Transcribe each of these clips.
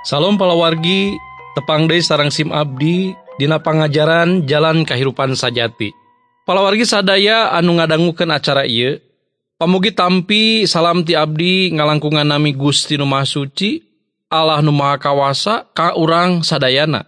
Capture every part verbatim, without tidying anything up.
Salam palawargi, tepang deui sareng sim abdi dina pangajaran jalan kahirupan sajati. Palawargi sadaya anu ngadangukeun acara ieu, pamugi tampi salam ti abdi ngalangkungan nami Gusti Nu Maha Suci, Allah Nu Maha Kawasa ka urang sadayana.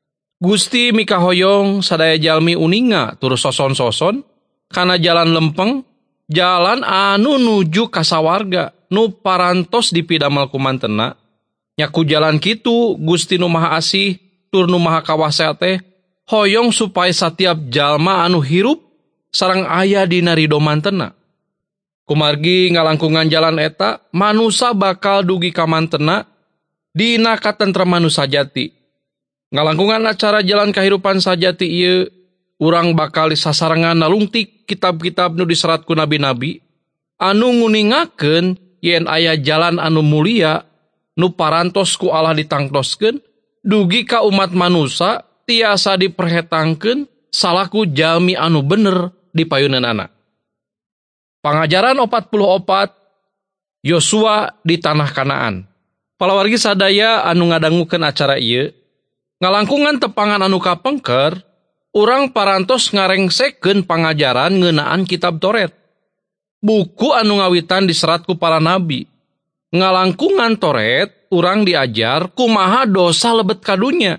Gusti mikahoyong sadaya jalmi uninga tur soson-soson kana jalan lempeng, jalan anu nuju ka sawarga nu parantos dipidamel ku mantenna. Nyaku jalan kitu Gusti Nu Maha Asih tur Nu Maha Kawasa teh hoyong supaya setiap jalma anu hirup sareng aya dina ridho mantenna. Kumargi ngalangkungan jalan eta manusa bakal dugi ka mantenna dina katentreman nu sajati. Ngalangkungan acara jalan kahirupan sajati ieu urang bakal sasarengan nalungtik kitab-kitab nu diserat ku nabi-nabi anu nguningakeun yen aya jalan anu mulia nu parantos ku Allah ditangtoskeun dugi ka umat manusa tiasa diperhetangkeun salaku jalmi anu bener di payuneunana. Pangajaran opat puluh opat Yosua di tanah Kanaan. Palawargi sadaya anu ngadangukeun acara ieu ngalangkungan tepangan anu kapengker urang parantos ngarengsekeun pangajaran ngeunaan kitab Toret. Buku anu ngawitan diserat ku para nabi. Ngalangkungan Toret, urang diajar kumaha dosa lebet kadunya.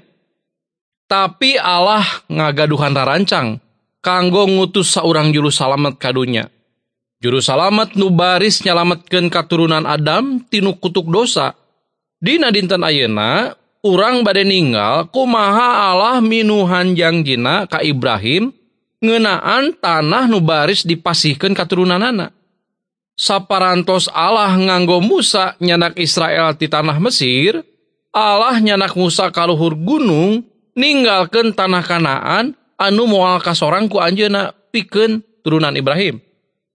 Tapi Allah ngagaduhan rarancang, kanggo ngutus saurang juru salamet kadunya. Juru salamet nu baris nyalametkeun katurunan Adam tinu kutuk dosa. Dina dinten ayeuna, urang bade ninggal kumaha Allah minuhan janjina ka Ibrahim ngeunaan tanah nu baris dipasihkeun katurunanana. Saparantos Allah nganggo Musa nyanak Israel ti tanah Mesir, Allah nyanak Musa ka luhur gunung ninggalkeun tanah Kanaan anu moal kasorang ku anjeunna pikeun turunan Ibrahim.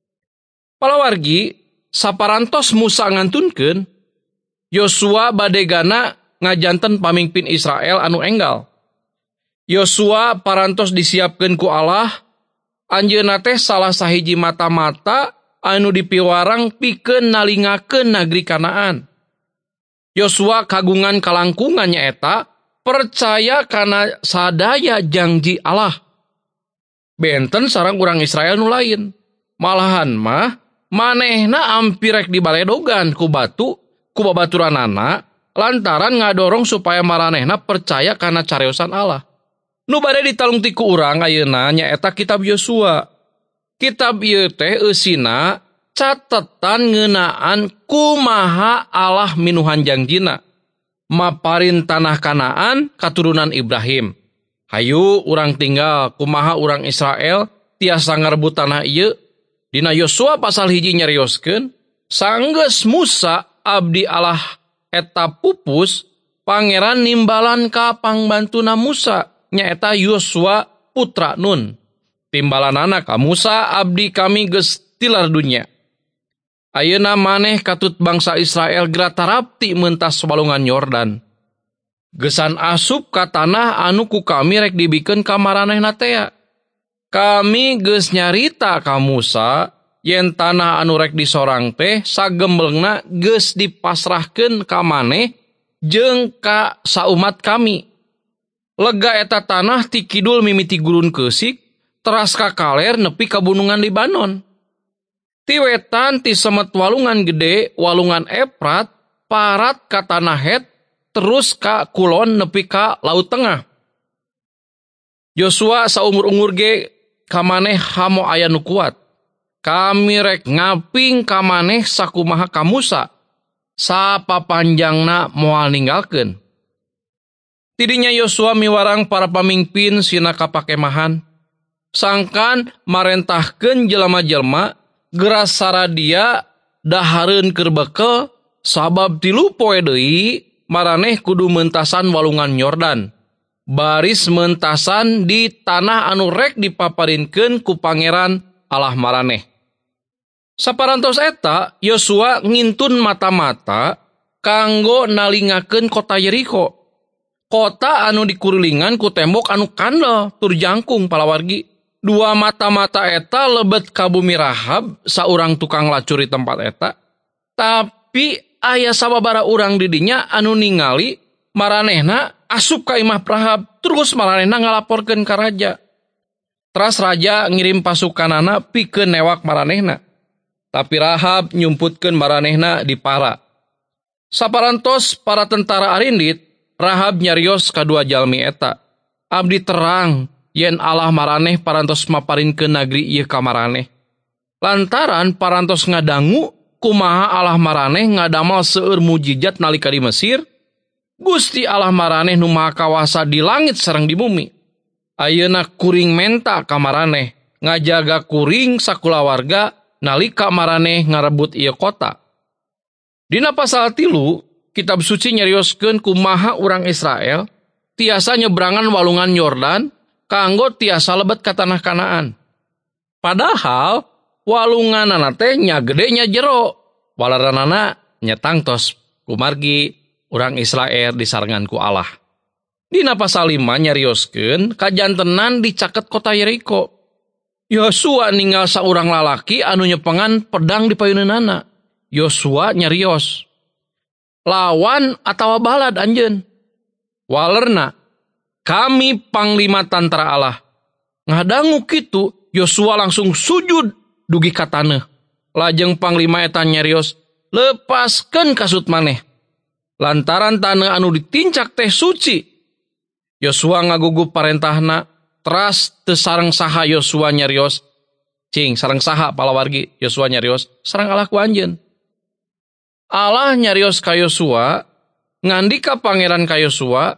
Palawargi, saparantos Musa ngantunkeun, Yosua bade gana ngajanten pamimpin Israel anu enggal. Yosua parantos disiapkeun ku Allah, anjeunna teh salah sahiji mata-mata anu dipiwarang pikeun nalingakeun nagri Kanaan. Yosua kagungan kalangkungannya eta percaya kana sadaya janji Allah. Benten sareng urang Israel nu lain. Malahan mah manehna ampir rek dibaledogan ku batu ku babaturanana lantaran ngadorong supaya maranehna percaya kana cariosan Allah. Nu bade ditalung ti ku urang ayeuna nyaeta kitab Yosua. Kitab ieu teh eusina catetan ngeunaan kumaha Allah minuhan janjina maparin tanah Kanaan katurunan Ibrahim. Hayu urang tinggal kumaha urang Israel tiasa ngarebut tanah ieu. Dina Yosua pasal hiji nyarioskeun sanggeus Musa abdi Allah eta pupus pangeran nimbalan ka pangbantuna Musa nyaeta Yosua putra Nun. Timbalanana ka Musa abdi kami geus tilar dunya. Ayeuna maneh katut bangsa Israel geura tarapti meuntas walungan Yordan. Geusan asup ka tanah anu ku kami rek dibikeun ka maranehna tea. Kami geus nyarita ka Musa yen tanah anu rek disorang teh sagembelna geus dipasrahkeun ka maneh jeung ka saumat kami. Lega eta tanah ti kidul mimiti gurun keusik teras ka kaler nepi ka gunungan Libanon. Ti wetan ti semet walungan gede, walungan Efrat, parat ka tanah Het, terus ka kulon nepi ka Laut Tengah. Yosua saumur-umur ge kamaneh hamo aya nu kuat. Kami rek ngaping kamaneh sakumaha ka Musa, sapapanjangna moal ninggalkeun. Tidinya Yosua miwarang para pamimpin sina kapakemahan. Sangkan marentahkeun jelema-jelema geura saradia dahareun keur bekel sabab tilu poe deui maraneh kudu meuntasan walungan Yordan. Baris meuntasan di tanah anu rek dipaparinkeun ku pangeran Allah maraneh. Saparantos eta Yosua ngintun mata-mata kanggo nalingakeun kota Yeriko. Kota anu dikurulingan ku tembok anu kandel tur jangkung palawargi. Dua mata-mata eta lebet ka bumi Rahab saurang tukang lacur di tempat eta. Tapi aya sababara urang didinya anu ningali maranehna asup ka imah Rahab, terus maranehna ngalaporkeun ka raja. Teras raja ngirim pasukanana pikeun newak maranehna. Tapi Rahab nyumputkeun maranehna di para. Saparantos para tentara arindit, Rahab nyarios kadua jalmi eta. Abdi terang yen Allah maraneh parantos maparinkeun negeri ieu ka maraneh. Lantaran parantos ngadangu kumaha Allah maraneh ngadamal seueur mujijat nalika di Mesir, Gusti Allah maraneh nu maha kawasa di langit sareng di bumi. Ayeuna kuring menta ka maraneh, ngajaga kuring sakulawarga nalika maraneh ngarebut ieu kota. Dina pasal tilu, kitab suci nyarioskeun kumaha urang Israel tiasa nyebrangan walungan Yordan kanggo tiasa lebet ka tanah Kanaan. Padahal walunganana teh nya gede nya jero, walaranana nya tangtos kumargi urang Israel disarengan ku Allah. Dina pasal lima nyarioskeun kajantenan dicaket kota Yeriko. Yosua ninggal saurang lalaki anu nyepengan pedang di payuneunana. Yosua nyarios, lawan atawa balad anjeun. Walerna, kami panglima tentara Allah. Ngadangu kitu, Yosua langsung sujud dugi ka taneuh. Lajeng panglima eta nyarios, lepaskeun kasut maneh. Lantaran taneuh anu ditincak teh suci. Yosua ngagugu parentahna, teras teu sareng saha Yosua nyarios. Cing, sareng saha palawargi Yosua nyarios, sareng Allah ku anjeun. Allah nyarios ka Yosua, ngandika pangeran ka Yosua,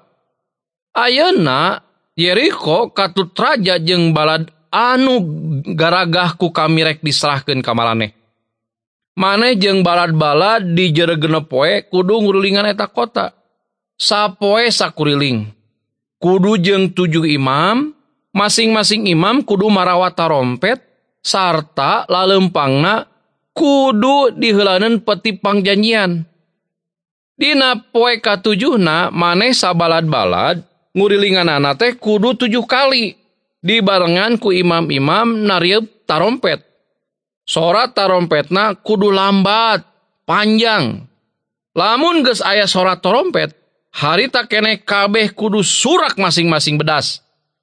ayeuna Yeriko katut raja jeung balad anu garagah ku kami rek diserahkeun ka maraneh. Maneh jeung balad-balad di jeure genep poe kudu ngurilingan eta kota. Sapoe sakuriling. Kudu jeung tujuh imam, masing-masing imam kudu marawat tarompet, sarta lalempangna kudu diheulaneun peti pangjanjian. Dina poe katujuhna maneh sabalad-balad ngurilinganana teh kudu tujuh kali dibarengan ku imam-imam narieup tarompet. Sorat tarompetna kudu lambat, panjang. Lamun geus aya sorat tarompet, harita keneh kabeh kudu surak masing-masing bedas.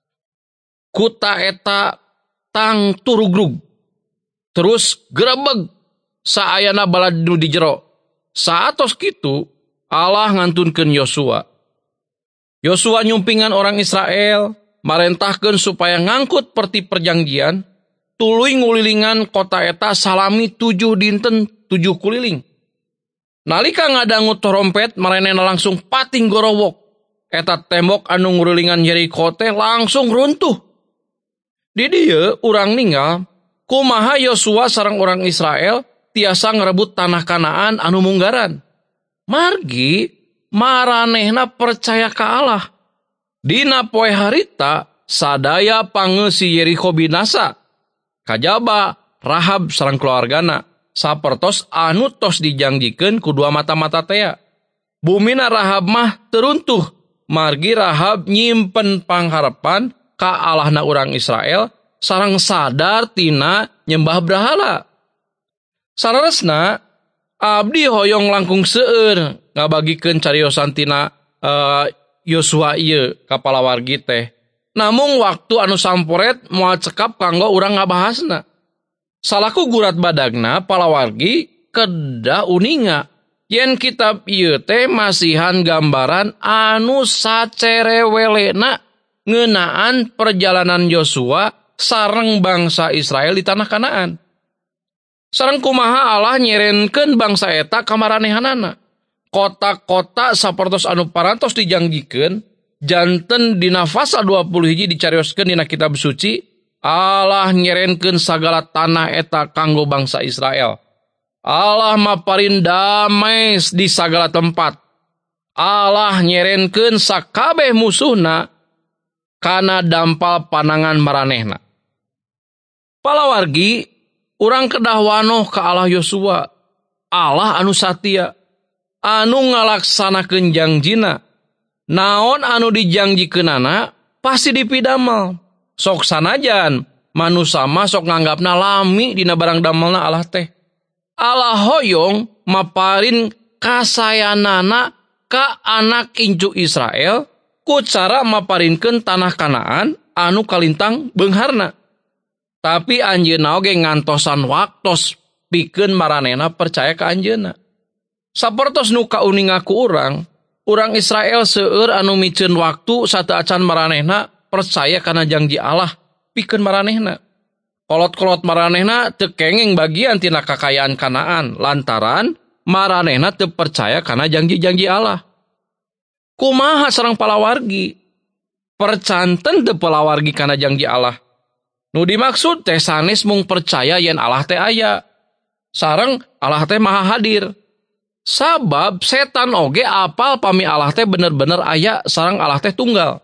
Kuta eta tang turugrug. Terus grebeg saayana balad nu di jero. Saatos kitu Allah ngantunkeun Yosua. Yosua nyumpingan orang Israel, marentahkeun supaya ngangkut perti perjanjian, tuluy ngulilingan kota eta salami tujuh dinten tujuh kuliling. Nalika ngadangu trompet, maranehna langsung pating gorowok. Eta tembok anu ngulilingan Yeriko teh langsung runtuh. Di dieu urang ninggal, kumaha Yosua sareng orang Israel tiasa ngarebut tanah Kanaan anu munggaran. Margi maranehna percaya ka Allah. Dina poe harita sadaya pangeus si Yeriko binasa. Kajaba Rahab sareng keluargana sapertos anu tos dijanjikeun ku dua mata-mata tea. Bumina Rahab mah teruntuh. Margi Rahab nyimpen pangharepan ka Allahna urang Israel sareng sadar tina nyembah brahala. Saleresna abdi hoyong langkung seueur ngabagikeun cariosan tina Yosua uh, ieu ka palawargi teh. Namung waktu anu samporet moal cekap kanggo urang ngabahasna. Salaku gurat badagna palawargi kedah uninga yen kitab ieu teh masihan gambaran anu sacerewelena ngeunaan perjalanan Yosua sareng bangsa Israel di tanah Kanaan. Sareng kumaha Allah nyerenkeun bangsa eta ka maranehanana. Kota-kota sapertos anu parantos dijanjikeun janten dina pasal dua puluh hiji dicarioskeun dina kitab suci, Allah nyerenkeun sagala tanah eta kanggo bangsa Israel. Allah maparin damai di sagala tempat. Allah nyerenkeun sakabeh musuhna kana dampal panangan maranehna. Palawargi, urang kedah wanoh ka Allah Yosua, Allah anu satia, anu ngalaksanakeun janjina. Naon anu dijanjikeunana pasti dipidamel. Sok sanajan manusa mah sok nganggapna lami dina barang damelna Allah teh. Allah hoyong maparin kasayanana ka anak incu Israel ku cara maparinkeun tanah Kanaan anu kalintang beungharna. Tapi anjeunna oge ngantosan waktos pikeun maranehna percaya ka anjeunna. Sapertos nu kauninga ku urang, urang Israel seueur anu miceun waktu sateu acan maranehna percaya kana janji Allah pikeun maranehna. Kolot-kolot maranehna teu kengeng bagian tina kakayaan Kanaan lantaran maranehna teu percaya kana janji-janji Allah. Kumaha sareng palawargi? Percanten teu palawargi kana janji Allah. Nu dimaksud teh sanes mung percaya yen Allah teh aya. Sareng Allah teh maha hadir. Sabab setan oge apal pami Allah teh bener-bener aya sareng Allah teh tunggal.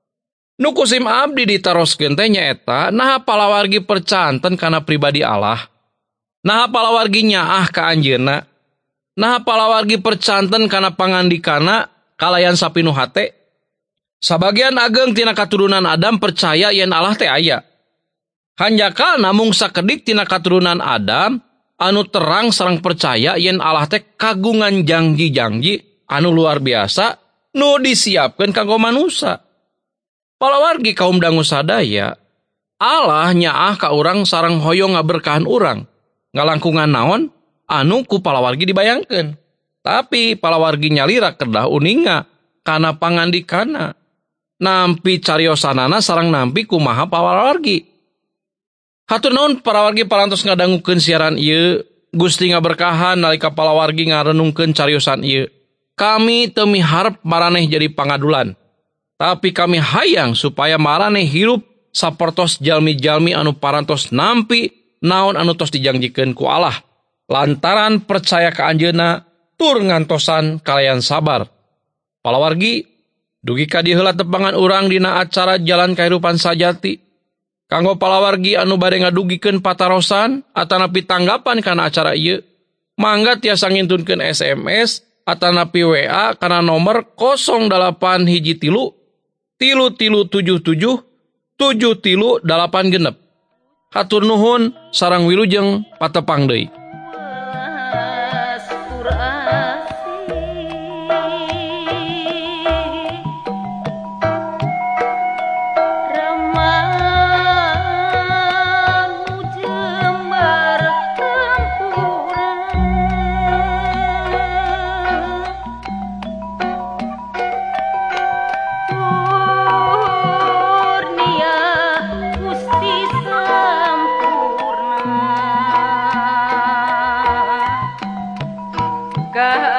Nu kusim abdi ditaroskeun teh nyaeta naha palawargi percanten kana pribadi Allah. Naha palawargi nyaah ka anjeunna. Naha palawargi percanten kana pangandikana kalayan sapinuh hate. Sabagian ageng tina katurunan Adam percaya yen Allah teh aya. Hanjakana mung sakedik tina katurunan Adam anu terang sareng percaya yen Allah teh kagungan janji-janji anu luar biasa nu disiapkeun kanggo manusia. Palawargi kaum dangu sadaya, Allah nyaah ka urang sareng hoyong ngaberkahan urang. Ngalangkungan naon anu ku palawargi dibayangkeun. Tapi palawargi nyalira kedah uninga kana pangandikana. Nampi cariosanana sareng nampi kumaha palawargi. Hatur naon palawargi parantos ngadangukeun siaran ieu, Gusti ngaberkahan nalika palawargi ngarenungkeun cariosan ieu. Kami teu miharep maraneh jadi pangadulan. Tapi kami hayang supaya maraneh hirup sapertos jalmi-jalmi anu parantos nampi naon anu tos dijanjikeun ku Allah. Lantaran percaya ka anjeunna tur ngantosan kalayan sabar. Palawargi, dugi ka dieu heula tepangan urang dina acara Jalan Kahirupan Sajati. Kanggo palawargi anu bade ngadugikeun patarosan atanapi tanggapan kana acara ieu, mangga tiasa ngintunkeun S M S atanapi W A kana nomor nol dalapan hiji tilu tilu tilu tujuh tujuh tujuh tilu dalapan genep. Hatur nuhun sareng wilujeng patepang deui. God.